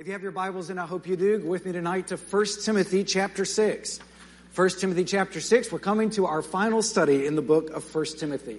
If you have your Bibles, and I hope you do, go with me tonight to 1 Timothy chapter 6. 1 Timothy chapter 6, we're coming to our final study in the book of 1 Timothy.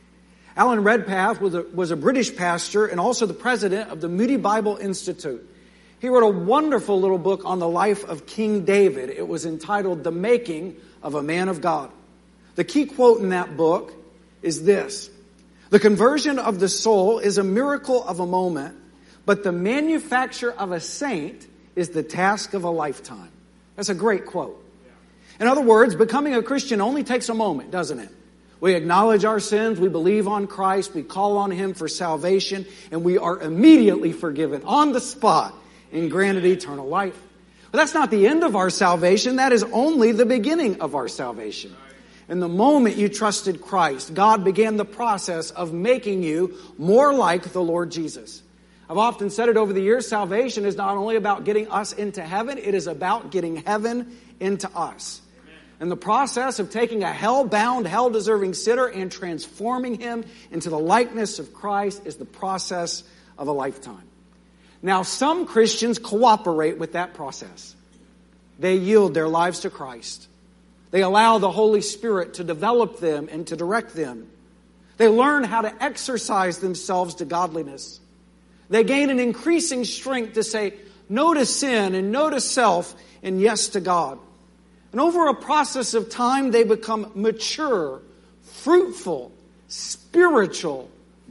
Alan Redpath was a British pastor and also the president of the Moody Bible Institute. He wrote a wonderful little book on the life of King David. It was entitled The Making of a Man of God. The key quote in that book is this: "The conversion of the soul is a miracle of a moment, but the manufacture of a saint is the task of a lifetime." That's a great quote. In other words, becoming a Christian only takes a moment, doesn't it? We acknowledge our sins, we believe on Christ, we call on Him for salvation, and we are immediately forgiven on the spot and granted eternal life. But that's not the end of our salvation. That is only the beginning of our salvation. And the moment you trusted Christ, God began the process of making you more like the Lord Jesus. I've often said it over the years, salvation is not only about getting us into heaven, it is about getting heaven into us. And the process of taking a hell-bound, hell-deserving sinner and transforming him into the likeness of Christ is the process of a lifetime. Now, some Christians cooperate with that process. They yield their lives to Christ. They allow the Holy Spirit to develop them and to direct them. They learn how to exercise themselves to godliness. They gain an increasing strength to say no to sin and no to self and yes to God. And over a process of time, they become mature, fruitful, spiritual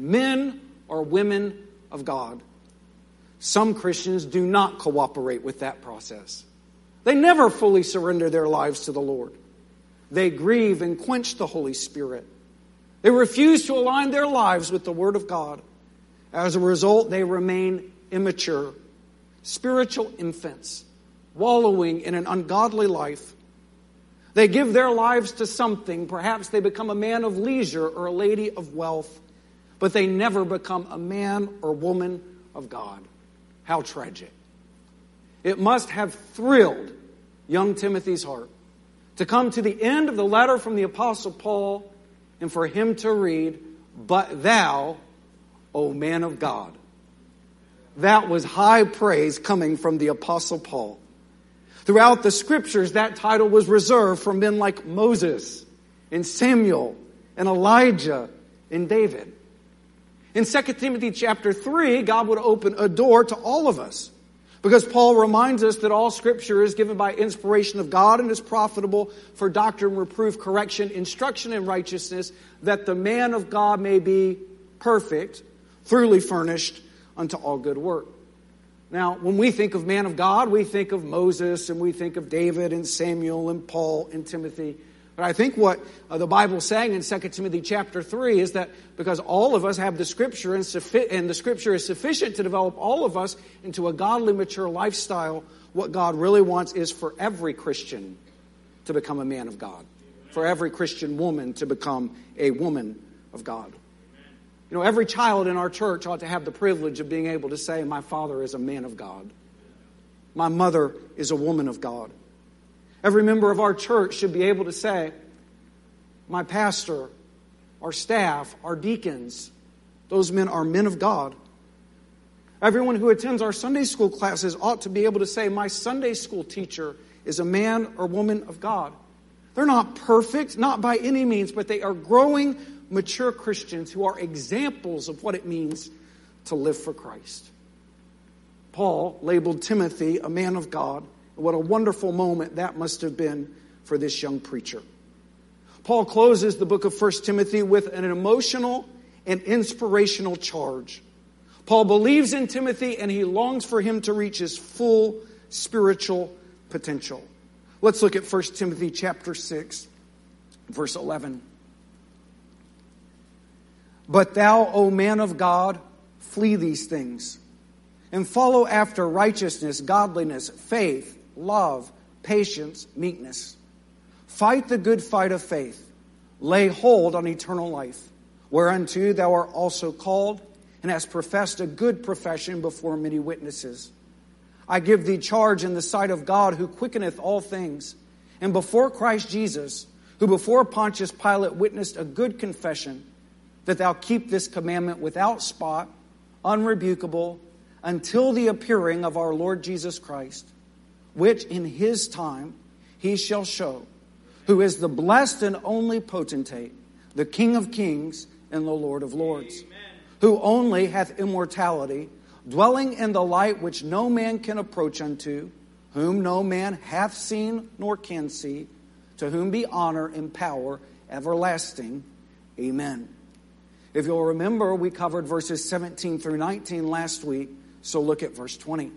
men or women of God. Some Christians do not cooperate with that process. They never fully surrender their lives to the Lord. They grieve and quench the Holy Spirit. They refuse to align their lives with the Word of God. As a result, they remain immature, spiritual infants, wallowing in an ungodly life. They give their lives to something. Perhaps they become a man of leisure or a lady of wealth, but they never become a man or woman of God. How tragic. It must have thrilled young Timothy's heart to come to the end of the letter from the Apostle Paul and for him to read, "But thou, O man of God." That was high praise coming from the Apostle Paul. Throughout the Scriptures, that title was reserved for men like Moses and Samuel and Elijah and David. In 2 Timothy chapter 3, God would open a door to all of us, because Paul reminds us that all Scripture is given by inspiration of God and is profitable for doctrine, reproof, correction, instruction in righteousness, that the man of God may be perfect, thoroughly furnished unto all good work. Now, when we think of man of God, we think of Moses and we think of David and Samuel and Paul and Timothy. But I think what the Bible's saying in 2 Timothy chapter 3 is that because all of us have the Scripture and the Scripture is sufficient to develop all of us into a godly, mature lifestyle, what God really wants is for every Christian to become a man of God. For every Christian woman to become a woman of God. You know, every child in our church ought to have the privilege of being able to say, "My father is a man of God. My mother is a woman of God." Every member of our church should be able to say, "My pastor, our staff, our deacons, those men are men of God." Everyone who attends our Sunday school classes ought to be able to say, "My Sunday school teacher is a man or woman of God." They're not perfect, not by any means, but they are growing, mature Christians who are examples of what it means to live for Christ. Paul labeled Timothy a man of God. What a wonderful moment that must have been for this young preacher. Paul closes the book of 1 Timothy with an emotional and inspirational charge. Paul believes in Timothy and he longs for him to reach his full spiritual potential. Let's look at 1 Timothy chapter 6, verse 11. "But thou, O man of God, flee these things, and follow after righteousness, godliness, faith, love, patience, meekness. Fight the good fight of faith. Lay hold on eternal life, whereunto thou art also called, and hast professed a good profession before many witnesses. I give thee charge in the sight of God, who quickeneth all things, and before Christ Jesus, who before Pontius Pilate witnessed a good confession, that thou keep this commandment without spot, unrebukable, until the appearing of our Lord Jesus Christ, which in his time he shall show, who is the blessed and only potentate, the King of kings and the Lord of lords, who only hath immortality, dwelling in the light which no man can approach unto, whom no man hath seen nor can see, to whom be honor and power everlasting. Amen. If you'll remember, we covered verses 17 through 19 last week, so look at verse 20.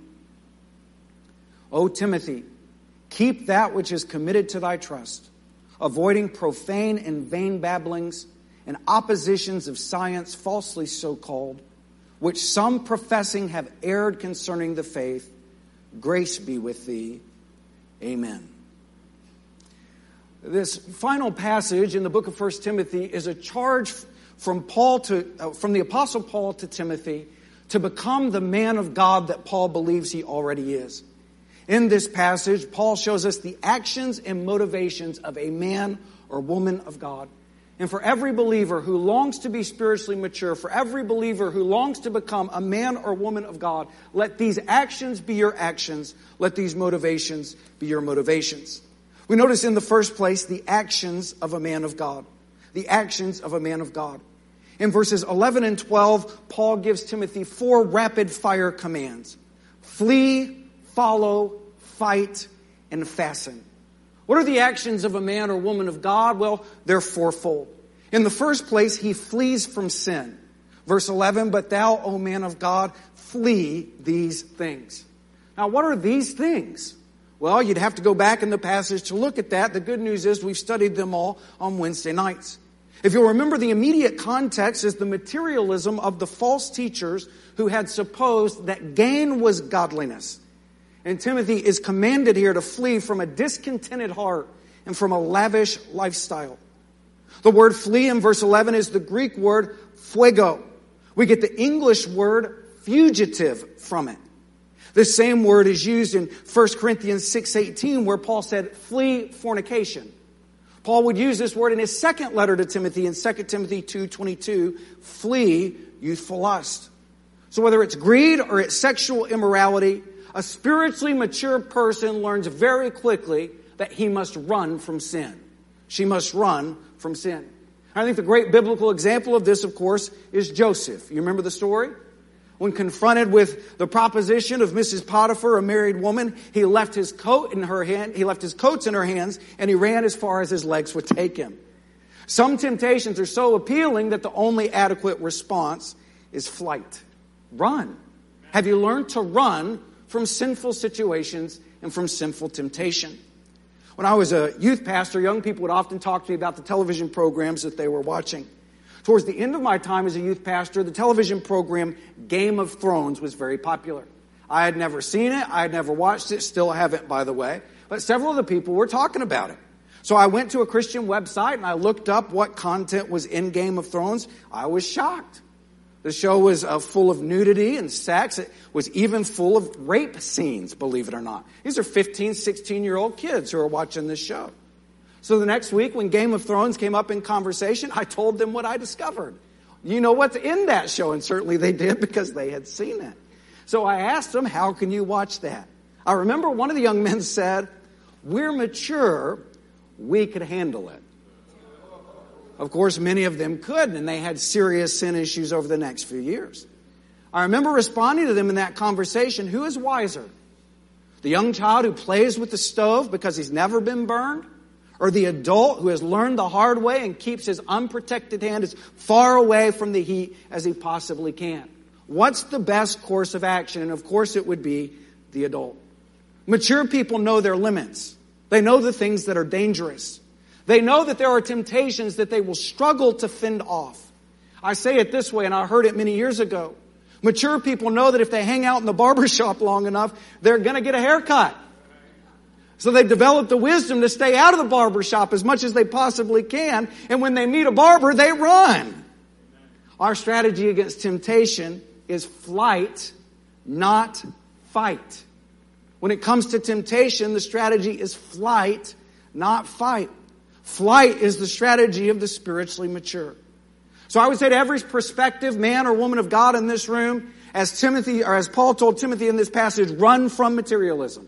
O Timothy, keep that which is committed to thy trust, avoiding profane and vain babblings and oppositions of science falsely so called, which some professing have erred concerning the faith. Grace be with thee. Amen. This final passage in the book of 1 Timothy is a charge from the Apostle Paul to Timothy to become the man of God that Paul believes he already is. In this passage, Paul shows us the actions and motivations of a man or woman of God. And for every believer who longs to be spiritually mature, for every believer who longs to become a man or woman of God, let these actions be your actions. Let these motivations be your motivations. We notice in the first place the actions of a man of God. The actions of a man of God. In verses 11 and 12, Paul gives Timothy 4 rapid-fire commands. Flee, follow, fight, and fasten. What are the actions of a man or woman of God? Well, they're fourfold. In the first place, he flees from sin. Verse 11, but thou, O man of God, flee these things. Now, what are these things? Well, you'd have to go back in the passage to look at that. The good news is we've studied them all on Wednesday nights. If you'll remember, the immediate context is the materialism of the false teachers who had supposed that gain was godliness. And Timothy is commanded here to flee from a discontented heart and from a lavish lifestyle. The word flee in verse 11 is the Greek word fuego. We get the English word fugitive from it. This same word is used in 1 Corinthians 6:18 where Paul said, flee fornication. Paul would use this word in his second letter to Timothy in 2 Timothy 2:22, flee youthful lust. So whether it's greed or it's sexual immorality, a spiritually mature person learns very quickly that he must run from sin. She must run from sin. I think the great biblical example of this, of course, is Joseph. You remember the story? When confronted with the proposition of Mrs. Potiphar, a married woman, he left his coat in her hand. He left his coats in her hands, and he ran as far as his legs would take him. Some temptations are so appealing that the only adequate response is flight. Run. Have you learned to run from sinful situations and from sinful temptation? When I was a youth pastor, young people would often talk to me about the television programs that they were watching. Towards the end of my time as a youth pastor, the television program Game of Thrones was very popular. I had never seen it. I had never watched it. Still haven't, by the way. But several of the people were talking about it. So I went to a Christian website and I looked up what content was in Game of Thrones. I was shocked. The show was full of nudity and sex. It was even full of rape scenes, believe it or not. These are 15, 16-year-old kids who are watching this show. So the next week when Game of Thrones came up in conversation, I told them what I discovered. You know what's in that show? And certainly they did because they had seen it. So I asked them, how can you watch that? I remember one of the young men said, we're mature, we could handle it. Of course, many of them couldn't, and they had serious sin issues over the next few years. I remember responding to them in that conversation, who is wiser? The young child who plays with the stove because he's never been burned? Or the adult who has learned the hard way and keeps his unprotected hand as far away from the heat as he possibly can? What's the best course of action? And of course it would be the adult. Mature people know their limits. They know the things that are dangerous. They know that there are temptations that they will struggle to fend off. I say it this way, and I heard it many years ago. Mature people know that if they hang out in the barber shop long enough, they're going to get a haircut. So they've developed the wisdom to stay out of the barber shop as much as they possibly can. And when they meet a barber, they run. Our strategy against temptation is flight, not fight. When it comes to temptation, the strategy is flight, not fight. Flight is the strategy of the spiritually mature. So I would say to every prospective man or woman of God in this room, As Paul told Timothy in this passage, run from materialism.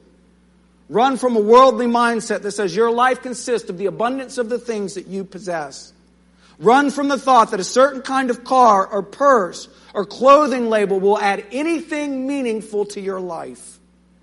Run from a worldly mindset that says your life consists of the abundance of the things that you possess. Run from the thought that a certain kind of car or purse or clothing label will add anything meaningful to your life.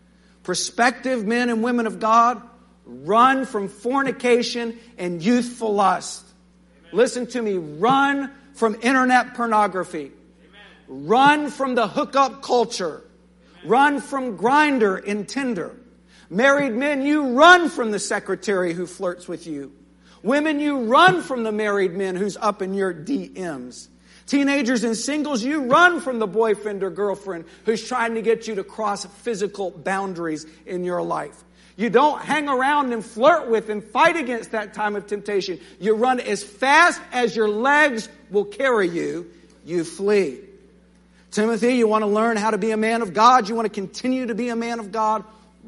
Prospective men and women of God, run from fornication and youthful lust. Amen. Listen to me. Run from internet pornography. Amen. Run from the hookup culture. Amen. Run from Grindr and Tinder. Married men, you run from the secretary who flirts with you. Women, you run from the married men who's up in your DMs. Teenagers and singles, you run from the boyfriend or girlfriend who's trying to get you to cross physical boundaries in your life. You don't hang around and flirt with and fight against that time of temptation. You run as fast as your legs will carry you. You flee. Timothy, you want to learn how to be a man of God. You want to continue to be a man of God.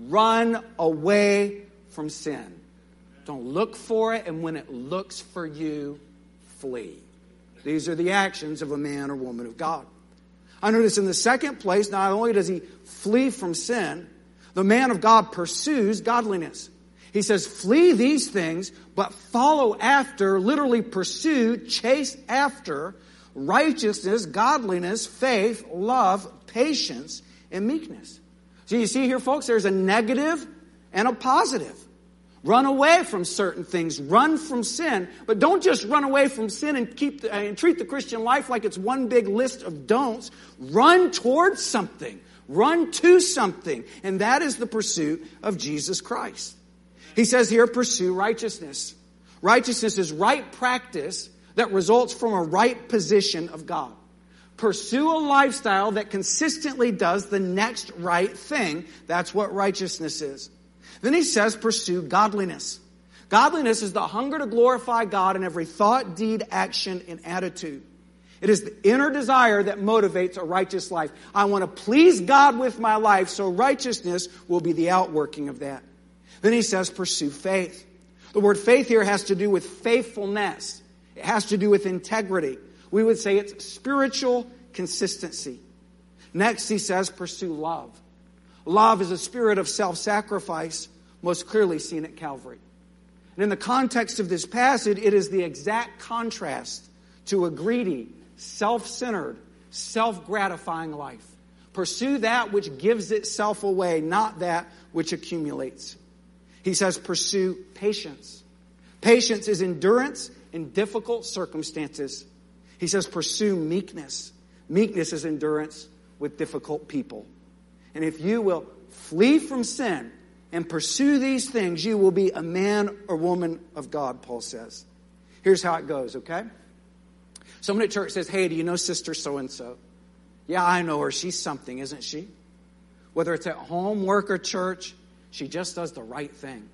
Run away from sin. Don't look for it, and when it looks for you, flee. These are the actions of a man or woman of God. I notice in the second place, not only does he flee from sin, the man of God pursues godliness. He says, flee these things, but follow after, literally pursue, chase after righteousness, godliness, faith, love, patience, and meekness. So you see here, folks, there's a negative and a positive. Run away from certain things. Run from sin. But don't just run away from sin and treat the Christian life like it's one big list of don'ts. Run towards something. Run to something. And that is the pursuit of Jesus Christ. He says here, pursue righteousness. Righteousness is right practice that results from a right position of God. Pursue a lifestyle that consistently does the next right thing. That's what righteousness is. Then he says, pursue godliness. Godliness is the hunger to glorify God in every thought, deed, action, and attitude. It is the inner desire that motivates a righteous life. I want to please God with my life, so righteousness will be the outworking of that. Then he says, pursue faith. The word faith here has to do with faithfulness. It has to do with integrity. We would say it's spiritual consistency. Next, he says, pursue love. Love is a spirit of self-sacrifice, most clearly seen at Calvary. And in the context of this passage, it is the exact contrast to a greedy, self-centered, self-gratifying life. Pursue that which gives itself away, not that which accumulates. He says, pursue patience. Patience is endurance in difficult circumstances. He says, pursue meekness. Meekness is endurance with difficult people. And if you will flee from sin and pursue these things, you will be a man or woman of God, Paul says. Here's how it goes, okay? Someone at church says, hey, do you know Sister So-and-so? Yeah, I know her. She's something, isn't she? Whether it's at home, work, or church, she just does the right thing.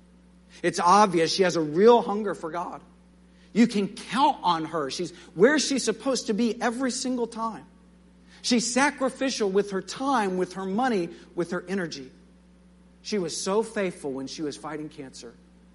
It's obvious she has a real hunger for God. You can count on her. She's where she's supposed to be every single time. She's sacrificial with her time, with her money, with her energy. She was so faithful when she was fighting cancer.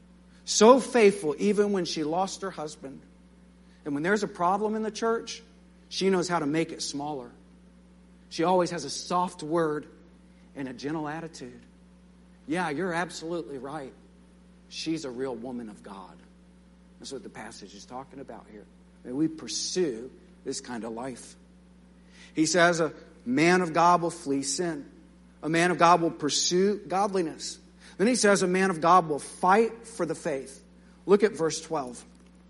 So faithful even when she lost her husband. And when there's a problem in the church, she knows how to make it smaller. She always has a soft word and a gentle attitude. Yeah, you're absolutely right. She's a real woman of God. That's what the passage is talking about here. May we pursue this kind of life. He says a man of God will flee sin. A man of God will pursue godliness. Then he says a man of God will fight for the faith. Look at verse 12.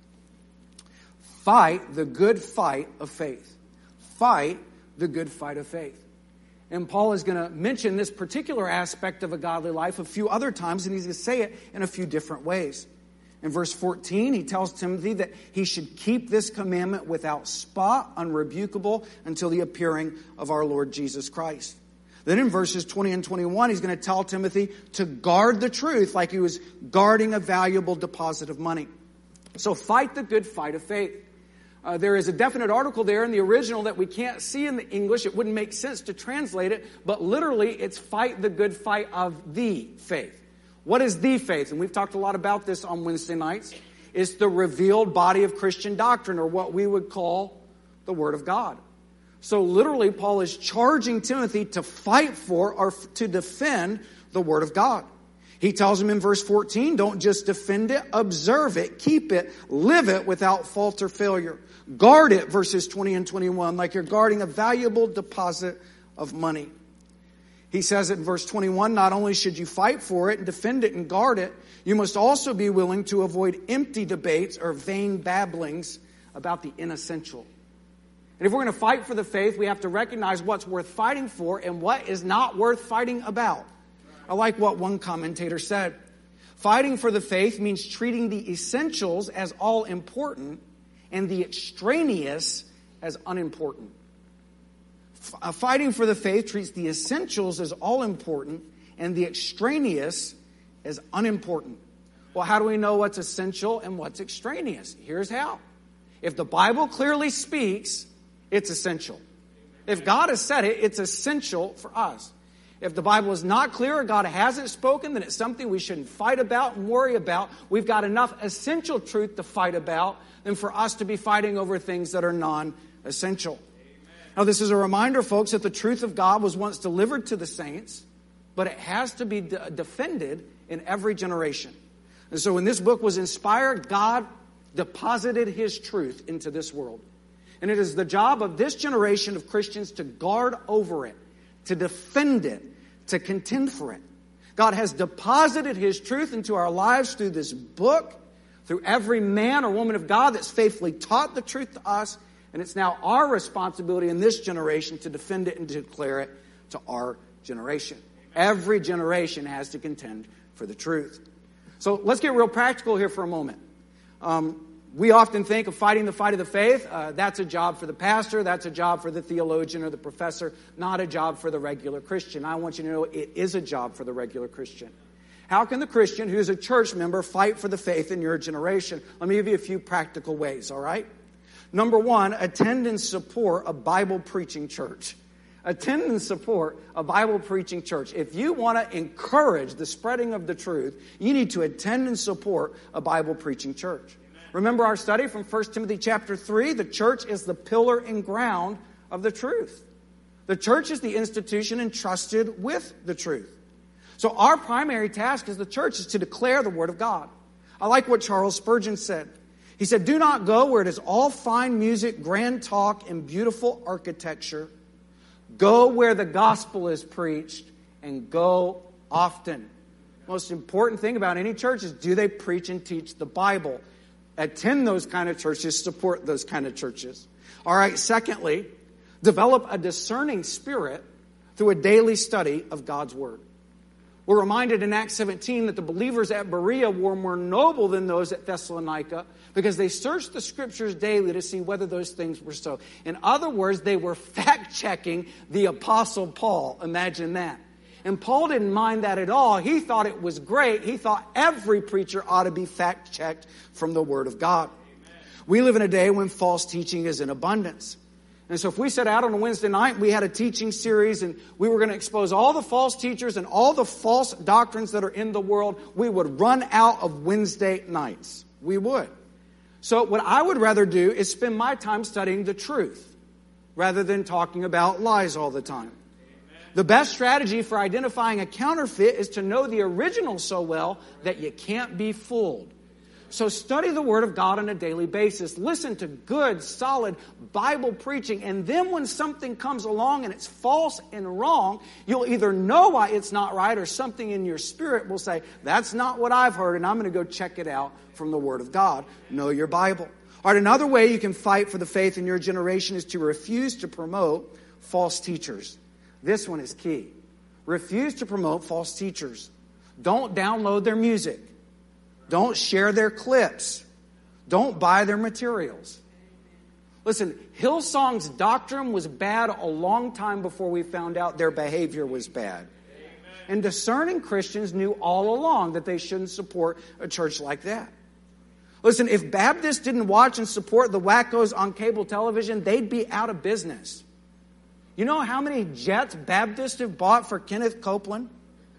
Fight the good fight of faith. Fight the good fight of faith. And Paul is going to mention this particular aspect of a godly life a few other times, and he's going to say it in a few different ways. In verse 14, he tells Timothy that he should keep this commandment without spot, unrebukable, until the appearing of our Lord Jesus Christ. Then in verses 20 and 21, he's going to tell Timothy to guard the truth like he was guarding a valuable deposit of money. So fight the good fight of faith. There is a definite article there in the original that we can't see in the English. It wouldn't make sense to translate it, but literally it's fight the good fight of the faith. What is the faith? And we've talked a lot about this on Wednesday nights. It's the revealed body of Christian doctrine, or what we would call the Word of God. So literally, Paul is charging Timothy to fight for or to defend the Word of God. He tells him in verse 14, don't just defend it, observe it, keep it, live it without fault or failure. Guard it, verses 20 and 21, like you're guarding a valuable deposit of money. He says it in verse 21, not only should you fight for it and defend it and guard it, you must also be willing to avoid empty debates or vain babblings about the inessential. And if we're going to fight for the faith, we have to recognize what's worth fighting for and what is not worth fighting about. I like what one commentator said. Fighting for the faith means treating the essentials as all important and the extraneous as unimportant. Fighting for the faith treats the essentials as all important and the extraneous as unimportant. Well, how do we know what's essential and what's extraneous? Here's how. If the Bible clearly speaks, it's essential. If God has said it, it's essential for us. If the Bible is not clear or God hasn't spoken, then it's something we shouldn't fight about and worry about. We've got enough essential truth to fight about than for us to be fighting over things that are non-essential. Now, this is a reminder, folks, that the truth of God was once delivered to the saints, but it has to be defended in every generation. And so when this book was inspired, God deposited His truth into this world. And it is the job of this generation of Christians to guard over it, to defend it, to contend for it. God has deposited His truth into our lives through this book, through every man or woman of God that's faithfully taught the truth to us, and it's now our responsibility in this generation to defend it and to declare it to our generation. Every generation has to contend for the truth. So let's get real practical here for a moment. We often think of fighting the fight of the faith. That's a job for the pastor. That's a job for the theologian or the professor, not a job for the regular Christian. I want you to know it is a job for the regular Christian. How can the Christian who's a church member fight for the faith in your generation? Let me give you a few practical ways, all right? Number one, attend and support a Bible preaching church. Attend and support a Bible preaching church. If you want to encourage the spreading of the truth, you need to attend and support a Bible preaching church. Remember our study from 1 Timothy chapter 3? The church is the pillar and ground of the truth. The church is the institution entrusted with the truth. So our primary task as the church is to declare the Word of God. I like what Charles Spurgeon said. He said, do not go where it is all fine music, grand talk, and beautiful architecture. Go where the gospel is preached, and go often. Most important thing about any church is, do they preach and teach the Bible? Attend those kind of churches, support those kind of churches. All right, secondly, develop a discerning spirit through a daily study of God's Word. We're reminded in Acts 17 that the believers at Berea were more noble than those at Thessalonica because they searched the Scriptures daily to see whether those things were so. In other words, they were fact-checking the Apostle Paul. Imagine that. And Paul didn't mind that at all. He thought it was great. He thought every preacher ought to be fact-checked from the Word of God. Amen. We live in a day when false teaching is in abundance. And so if we set out on a Wednesday night, we had a teaching series, and we were going to expose all the false teachers and all the false doctrines that are in the world, we would run out of Wednesday nights. We would. So what I would rather do is spend my time studying the truth rather than talking about lies all the time. The best strategy for identifying a counterfeit is to know the original so well that you can't be fooled. So study the Word of God on a daily basis. Listen to good, solid Bible preaching. And then when something comes along and it's false and wrong, you'll either know why it's not right or something in your spirit will say, that's not what I've heard, and I'm going to go check it out from the Word of God. Know your Bible. All right, another way you can fight for the faith in your generation is to refuse to promote false teachers. This one is key. Refuse to promote false teachers. Don't download their music. Don't share their clips. Don't buy their materials. Listen, Hillsong's doctrine was bad a long time before we found out their behavior was bad. And discerning Christians knew all along that they shouldn't support a church like that. Listen, if Baptists didn't watch and support the wackos on cable television, they'd be out of business. You know how many jets Baptists have bought for Kenneth Copeland?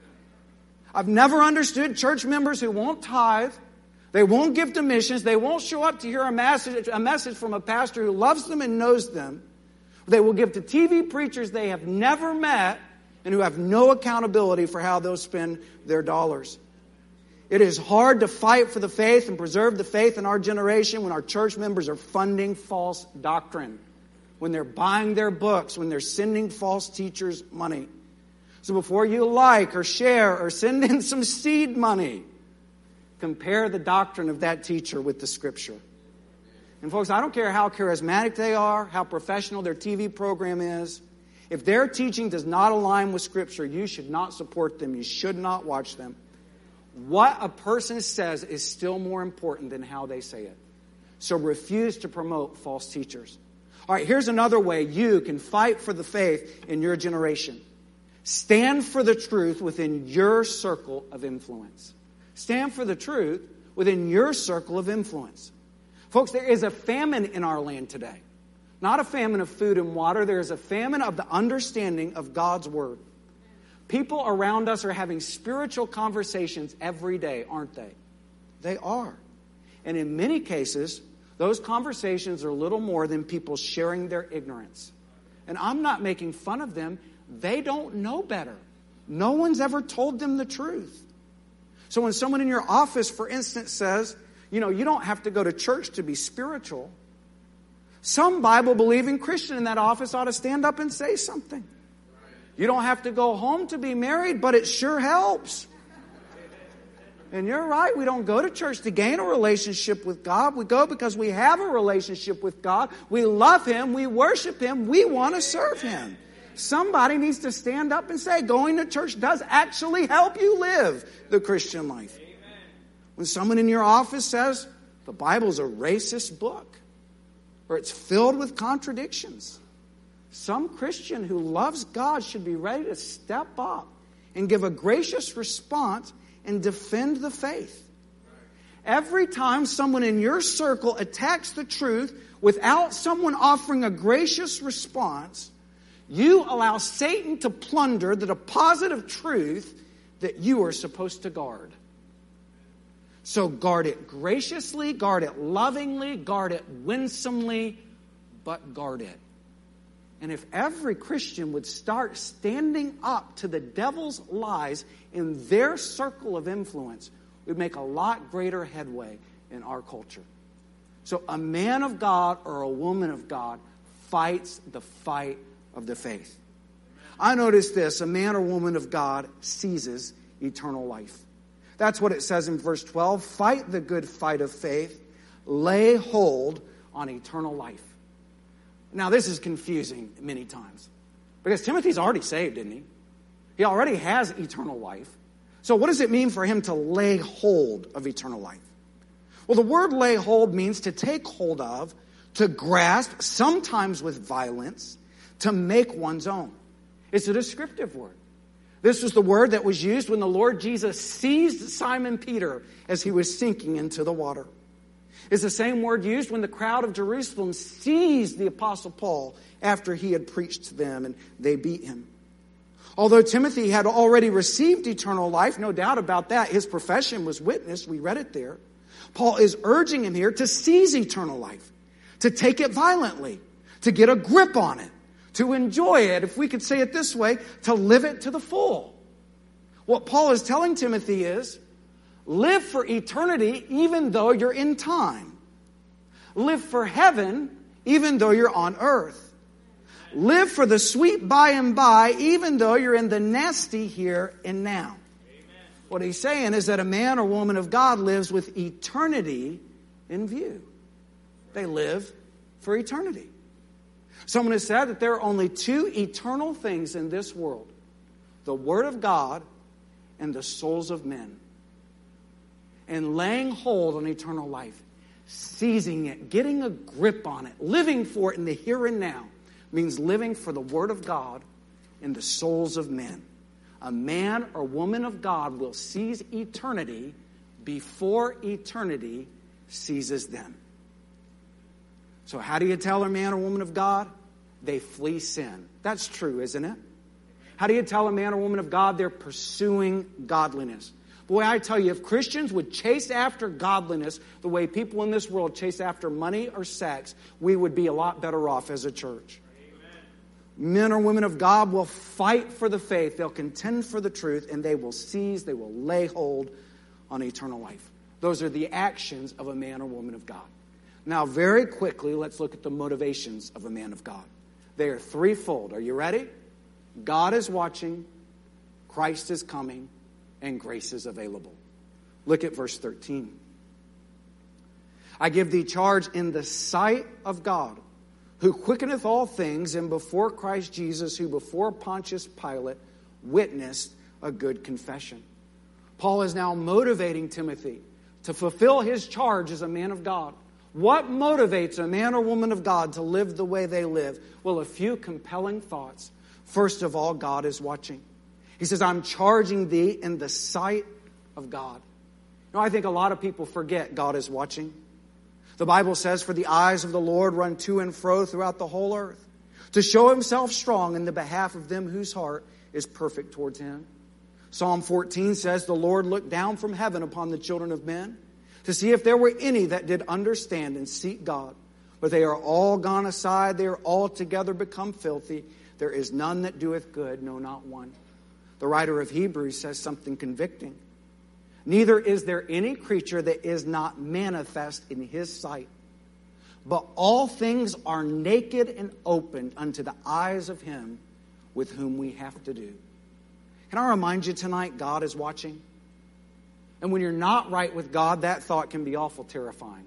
I've never understood church members who won't tithe, they won't give to missions, they won't show up to hear a message from a pastor who loves them and knows them, They will give to TV preachers they have never met and who have no accountability for how they'll spend their dollars. It is hard to fight for the faith and preserve the faith in our generation when our church members are funding false doctrine, when they're buying their books, when they're sending false teachers money. So before you like or share or send in some seed money, compare the doctrine of that teacher with the Scripture. And folks, I don't care how charismatic they are, how professional their TV program is. If their teaching does not align with Scripture, you should not support them. You should not watch them. What a person says is still more important than how they say it. So refuse to promote false teachers. All right, here's another way you can fight for the faith in your generation. Stand for the truth within your circle of influence. Stand for the truth within your circle of influence. Folks, there is a famine in our land today. Not a famine of food and water. There is a famine of the understanding of God's Word. People around us are having spiritual conversations every day, aren't they? They are. And in many cases, those conversations are little more than people sharing their ignorance. And I'm not making fun of them. They don't know better. No one's ever told them the truth. So when someone in your office, for instance, says, you don't have to go to church to be spiritual, some Bible-believing Christian in that office ought to stand up and say something. You don't have to go home to be married, but it sure helps. And you're right, we don't go to church to gain a relationship with God. We go because we have a relationship with God. We love Him, we worship Him, we want to serve Him. Somebody needs to stand up and say, going to church does actually help you live the Christian life. When someone in your office says, the Bible's a racist book, or it's filled with contradictions, some Christian who loves God should be ready to step up and give a gracious response and defend the faith. Every time someone in your circle attacks the truth without someone offering a gracious response, you allow Satan to plunder the deposit of truth that you are supposed to guard. So guard it graciously, guard it lovingly, guard it winsomely, but guard it. And if every Christian would start standing up to the devil's lies in their circle of influence, we'd make a lot greater headway in our culture. So a man of God or a woman of God fights the fight of the faith. I notice this, a man or woman of God seizes eternal life. That's what it says in verse 12. Fight the good fight of faith. Lay hold on eternal life. Now, this is confusing many times. Because Timothy's already saved, isn't he? He already has eternal life. So what does it mean for him to lay hold of eternal life? Well, the word lay hold means to take hold of, to grasp, sometimes with violence, to make one's own. It's a descriptive word. This was the word that was used when the Lord Jesus seized Simon Peter as he was sinking into the water. It's the same word used when the crowd of Jerusalem seized the Apostle Paul after he had preached to them and they beat him. Although Timothy had already received eternal life, no doubt about that, his profession was witnessed, we read it there. Paul is urging him here to seize eternal life, to take it violently, to get a grip on it, to enjoy it, if we could say it this way, to live it to the full. What Paul is telling Timothy is, live for eternity even though you're in time. Live for heaven even though you're on earth. Live for the sweet by and by even though you're in the nasty here and now. Amen. What he's saying is that a man or woman of God lives with eternity in view. They live for eternity. Someone has said that there are only two eternal things in this world: the Word of God and the souls of men. And laying hold on eternal life, seizing it, getting a grip on it, living for it in the here and now, means living for the Word of God and the souls of men. A man or woman of God will seize eternity before eternity seizes them. So how do you tell a man or woman of God? They flee sin. That's true, isn't it? How do you tell a man or woman of God they're pursuing godliness? Boy, I tell you, if Christians would chase after godliness the way people in this world chase after money or sex, we would be a lot better off as a church. Amen. Men or women of God will fight for the faith. They'll contend for the truth, and they will seize, they will lay hold on eternal life. Those are the actions of a man or woman of God. Now, very quickly, let's look at the motivations of a man of God. They are threefold. Are you ready? God is watching, Christ is coming, and grace is available. Look at verse 13. I give thee charge in the sight of God, who quickeneth all things, and before Christ Jesus, who before Pontius Pilate witnessed a good confession. Paul is now motivating Timothy to fulfill his charge as a man of God. What motivates a man or woman of God to live the way they live? Well, a few compelling thoughts. First of all, God is watching. He says, I'm charging thee in the sight of God. I think a lot of people forget God is watching. The Bible says, for the eyes of the Lord run to and fro throughout the whole earth, to show himself strong in the behalf of them whose heart is perfect towards him. Psalm 14 says, the Lord looked down from heaven upon the children of men to see if there were any that did understand and seek God. But they are all gone aside. They are altogether become filthy. There is none that doeth good, no, not one. The writer of Hebrews says something convicting. Neither is there any creature that is not manifest in his sight. But all things are naked and opened unto the eyes of him with whom we have to do. Can I remind you tonight, God is watching? And when you're not right with God, that thought can be awful terrifying.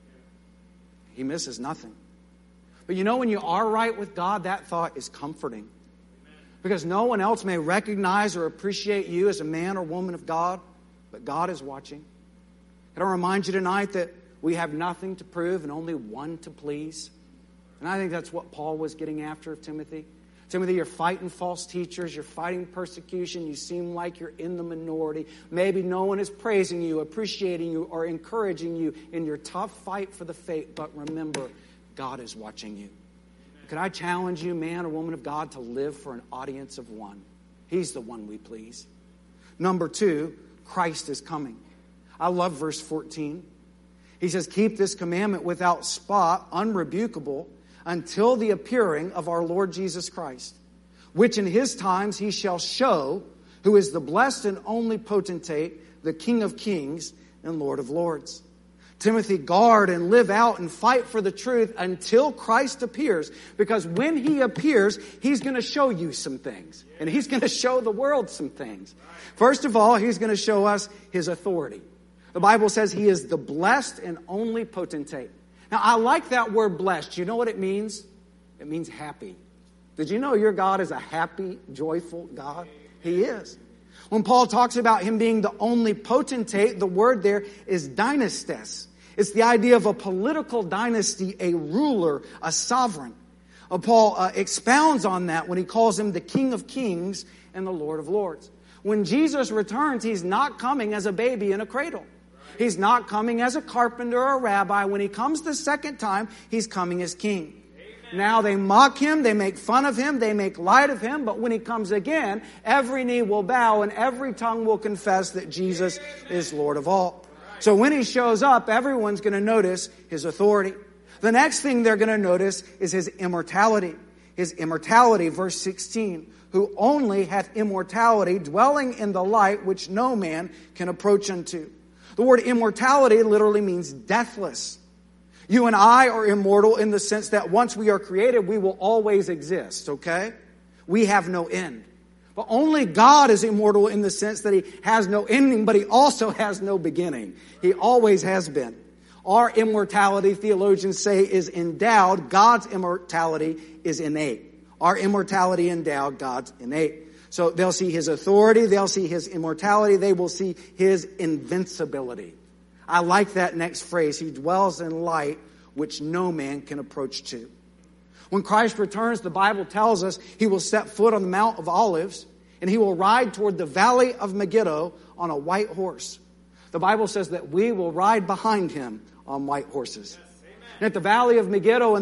He misses nothing. But you know, when you are right with God, that thought is comforting. Because no one else may recognize or appreciate you as a man or woman of God, but God is watching. Can I remind you tonight that we have nothing to prove and only one to please? And I think that's what Paul was getting after of Timothy. Timothy, you're fighting false teachers. You're fighting persecution. You seem like you're in the minority. Maybe no one is praising you, appreciating you, or encouraging you in your tough fight for the faith. But remember, God is watching you. Could I challenge you, man or woman of God, to live for an audience of one? He's the one we please. Number two, Christ is coming. I love verse 14. He says, keep this commandment without spot, unrebukable, until the appearing of our Lord Jesus Christ, which in his times he shall show, who is the blessed and only potentate, the King of kings and Lord of lords. Timothy, guard and live out and fight for the truth until Christ appears. Because when he appears, he's going to show you some things. And he's going to show the world some things. First of all, he's going to show us his authority. The Bible says he is the blessed and only potentate. Now, I like that word blessed. You know what it means? It means happy. Did you know your God is a happy, joyful God? He is. When Paul talks about him being the only potentate, the word there is dynastes. It's the idea of a political dynasty, a ruler, a sovereign. Paul expounds on that when he calls him the King of kings and the Lord of lords. When Jesus returns, he's not coming as a baby in a cradle. He's not coming as a carpenter or a rabbi. When he comes the second time, he's coming as king. Amen. Now they mock him, they make fun of him, they make light of him, but when he comes again, every knee will bow and every tongue will confess that Jesus is Lord of all. So when he shows up, everyone's going to notice his authority. The next thing they're going to notice is his immortality. His immortality, verse 16, who only hath immortality, dwelling in the light which no man can approach unto. The word immortality literally means deathless. You and I are immortal in the sense that once we are created, we will always exist, okay? We have no end. But only God is immortal in the sense that he has no ending, but he also has no beginning. He always has been. Our immortality, theologians say, is endowed. God's immortality is innate. Our immortality endowed, God's innate. So they'll see his authority, they'll see his immortality, they will see his invincibility. I like that next phrase. He dwells in light which no man can approach to. When Christ returns, the Bible tells us he will set foot on the Mount of Olives and he will ride toward the valley of Megiddo on a white horse. The Bible says that we will ride behind him on white horses. Yes, and at the valley of Megiddo in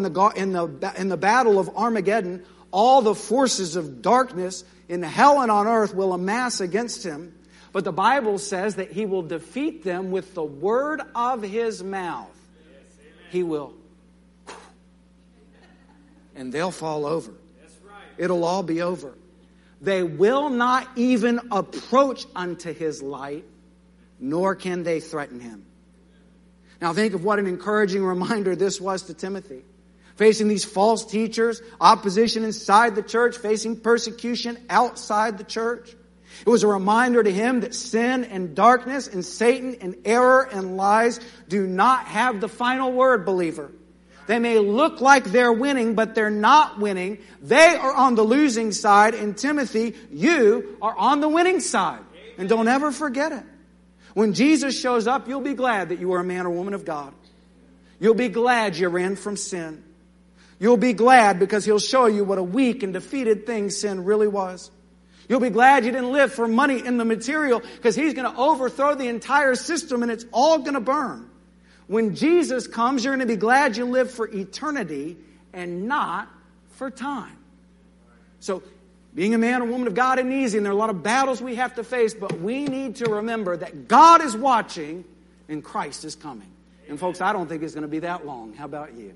the battle of Armageddon, all the forces of darkness in hell and on earth will amass against him. But the Bible says that he will defeat them with the word of his mouth. Yes, he will. And they'll fall over. That's right. it'll all be over. They will not even approach unto his light, nor can they threaten him. Now think of what an encouraging reminder this was to Timothy. Facing these false teachers, opposition inside the church, facing persecution outside the church. It was a reminder to him that sin and darkness and Satan and error and lies do not have the final word, believer. They may look like they're winning, but they're not winning. They are on the losing side. And Timothy, you are on the winning side. And don't ever forget it. When Jesus shows up, you'll be glad that you are a man or woman of God. You'll be glad you ran from sin. You'll be glad because he'll show you what a weak and defeated thing sin really was. You'll be glad you didn't live for money in the material because he's going to overthrow the entire system and it's all going to burn. When Jesus comes, you're going to be glad you lived for eternity and not for time. So, being a man or woman of God isn't easy, and there are a lot of battles we have to face, but we need to remember that God is watching and Christ is coming. And folks, I don't think it's going to be that long. How about you?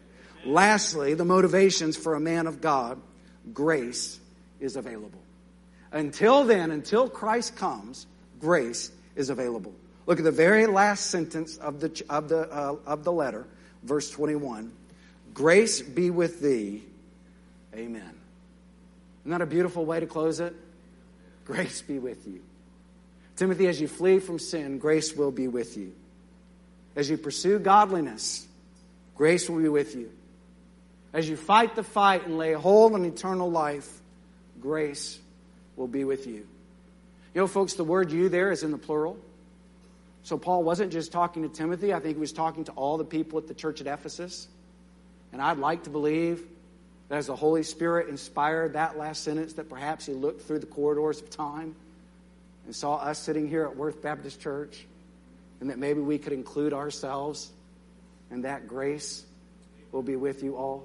Lastly, the motivations for a man of God, grace is available. Until then, until Christ comes, grace is available. Look at the very last sentence of the letter, verse 21. Grace be with thee. Amen. Isn't that a beautiful way to close it? Grace be with you. Timothy, as you flee from sin, grace will be with you. As you pursue godliness, grace will be with you. As you fight the fight and lay hold on eternal life, grace will be with you. You know, folks, the word you there is in the plural. So Paul wasn't just talking to Timothy. I think he was talking to all the people at the church at Ephesus. And I'd like to believe that as the Holy Spirit inspired that last sentence, that perhaps he looked through the corridors of time and saw us sitting here at Worth Baptist Church, and that maybe we could include ourselves, and that grace will be with you all.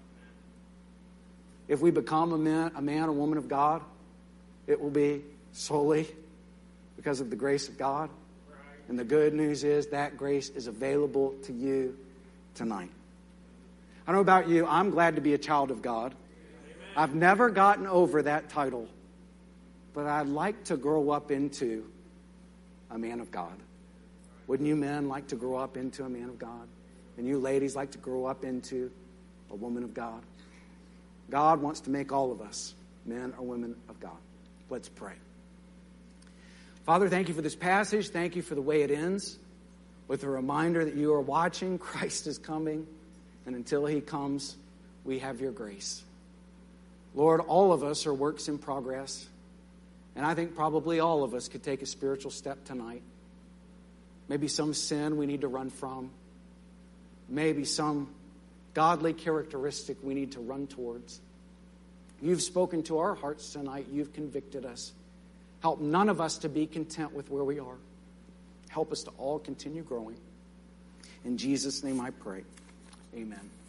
If we become a man or woman of God, it will be solely because of the grace of God. And the good news is that grace is available to you tonight. I don't know about you, I'm glad to be a child of God. I've never gotten over that title, but I'd like to grow up into a man of God. Wouldn't you men like to grow up into a man of God? And you ladies like to grow up into a woman of God? God wants to make all of us men or women of God. Let's pray. Father, thank you for this passage. Thank you for the way it ends with a reminder that you are watching. Christ is coming. And until he comes, we have your grace. Lord, all of us are works in progress. And I think probably all of us could take a spiritual step tonight. Maybe some sin we need to run from. Maybe some godly characteristic we need to run towards. You've spoken to our hearts tonight. You've convicted us. Help none of us to be content with where we are. Help us to all continue growing. In Jesus' name I pray. Amen.